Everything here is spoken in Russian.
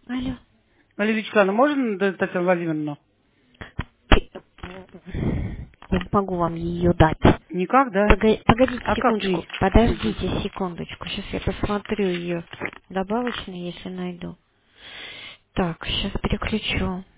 Алло. Валеричка, ну можно Татьяну Владимировну? Я не могу вам ее дать. Никак, да? Погодите А как секундочку. есть? Мгм. Подождите секундочку. Сейчас я посмотрю ее добавочные, если найду. Так, сейчас переключу.